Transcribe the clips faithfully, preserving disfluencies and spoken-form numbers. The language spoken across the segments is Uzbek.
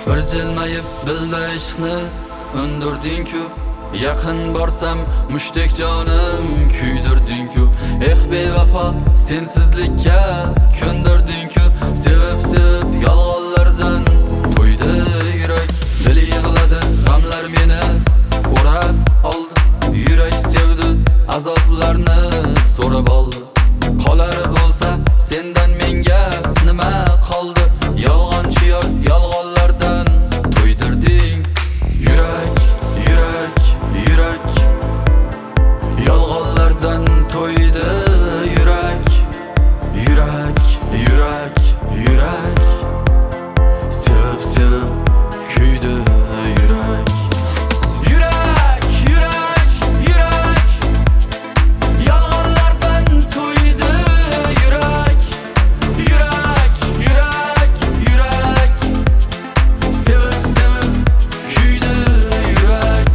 Bir jilmayib dilda ishqni undirding-ku, yaqin borsam mushtdek jonim kuydirding-ku. Eh bevafo sensizlikka ko'ndirding-ku, sevib sevib yolg'onlardan to'ydi yurak. Dil yig'ladi, g'amlar meni o'rab oldi, yurak sevdi, azoblarni so'rab oldi. Qolar bo'lsa sendan menga nima qoldi? Yolg'onchi yor yolg'onlardan to'ydirding yurak, yurak, yurak. Yolg'onlardan to'ydi yurak, yurak, yurak, yurak. Sevib sevib kuydi yurak. Yurak, yurak, yurak. Yolg'onlardan to'ydi yurak, yurak, yurak, yurak. Sevib sevib kuydi yurak.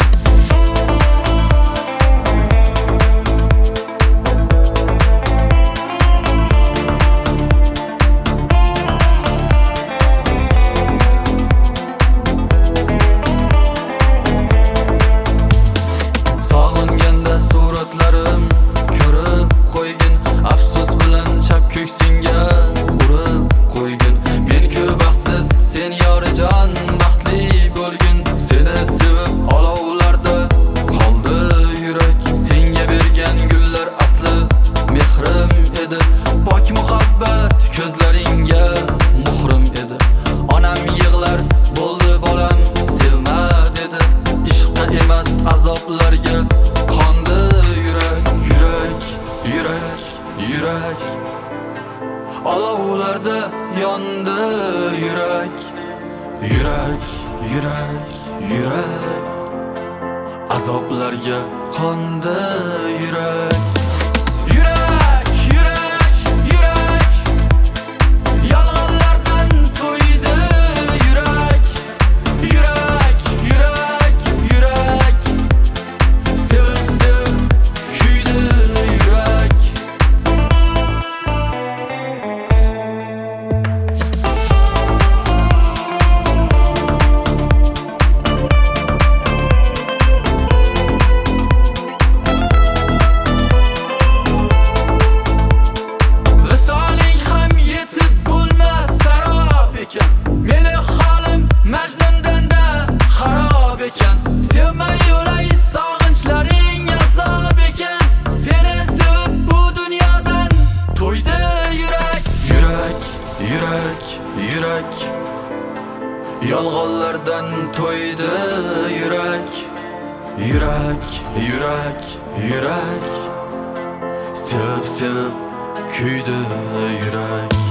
Sog'inganda suratlarim ko'rib qo'ygin, afsus bilan chap ko'ksingga urib qo'ygin. Men-ku baxtsiz, sen yorijon baxtli bo'lgin. Seni sevib olovlarda qoldi yurak. Senga bergan gullar asli mehrim edi, pok muhabbat ko'zlaringga muhrim edi. Onam yig'lar bo'ldi bolam sevma dedi, ishqqa emas azoblarga qondi yurak. Yurak, yurak, yurak. Olovlarda yondi yurak, yurak, yurak, yurak. Azoblarga qondi yurak. Yurak, yurak, yurak. Yolg'onlardan to'ydi yurak, yurak, yurak, yurak. Sevib sevib kuydi yurak. Visoling ham yetib bo'lmas sarob ekan. Meni holim Majnundan-da xarob ekan. Sevmay o'lay sog'inchlaring azob ekan. Seni sevib bu dunyodan to'ydi yurak. Yurak, yurak, yurak. Yolg'onlardan to'ydi yurak, yurak, yurak, yurak. Sevib sevib kuydi yurak.